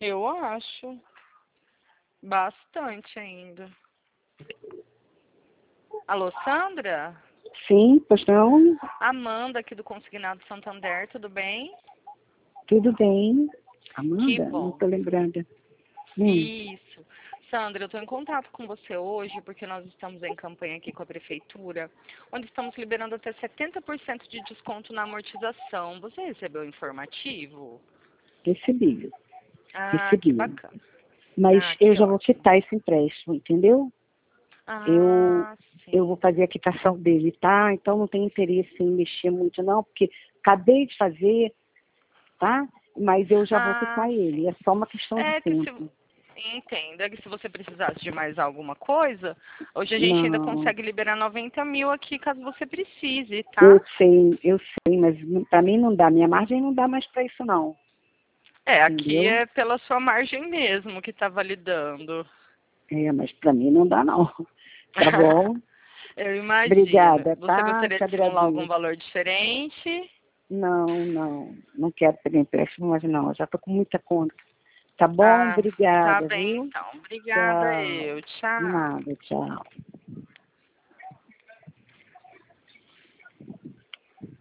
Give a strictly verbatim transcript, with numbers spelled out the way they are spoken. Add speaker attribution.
Speaker 1: Eu acho. Bastante ainda. Alô, Sandra?
Speaker 2: Sim, pois não?
Speaker 1: Amanda aqui do Consignado Santander, tudo bem?
Speaker 2: Tudo bem.
Speaker 1: Que
Speaker 2: Amanda? Não
Speaker 1: bom.
Speaker 2: estou lembrando. Hum,
Speaker 1: Isso. Sandra, eu estou em contato com você hoje porque nós estamos em campanha aqui com a Prefeitura, onde estamos liberando até setenta por cento de desconto na amortização. Você recebeu o informativo?
Speaker 2: recebi,
Speaker 1: Ah, que
Speaker 2: recebi.
Speaker 1: bacana.
Speaker 2: Mas
Speaker 1: Ah,
Speaker 2: eu
Speaker 1: que
Speaker 2: já vou
Speaker 1: ótimo.
Speaker 2: quitar esse empréstimo, entendeu? Eu,
Speaker 1: Ah,
Speaker 2: eu vou
Speaker 1: sim.
Speaker 2: fazer a quitação dele, tá? Então não tenho interesse em mexer muito não, porque acabei de fazer, tá? Mas eu já vou
Speaker 1: Ah,
Speaker 2: quitar ele.
Speaker 1: sim.
Speaker 2: É só uma questão de
Speaker 1: É que se...
Speaker 2: tempo.
Speaker 1: Entenda que se você precisasse de mais alguma coisa, hoje a gente ainda
Speaker 2: Não,
Speaker 1: consegue liberar noventa mil aqui caso você precise,
Speaker 2: eu
Speaker 1: tá?
Speaker 2: sei, eu sei, mas para mim não dá. Minha margem não dá mais para isso não,
Speaker 1: É, aqui
Speaker 2: entendeu?
Speaker 1: é pela sua margem mesmo que tá validando.
Speaker 2: É, mas para mim não dá não. Tá bom?
Speaker 1: Eu imagino.
Speaker 2: Obrigada,
Speaker 1: Você
Speaker 2: tá?
Speaker 1: gostaria
Speaker 2: Te
Speaker 1: de simular algum
Speaker 2: agradeço.
Speaker 1: valor diferente?
Speaker 2: Não, não, não quero pegar empréstimo, mas não, já tô com muita conta. Tá bom?
Speaker 1: Ah, tá
Speaker 2: Obrigada,
Speaker 1: bem
Speaker 2: viu?
Speaker 1: então. Obrigada
Speaker 2: Tchau.
Speaker 1: eu. Tchau.
Speaker 2: Nada, tchau.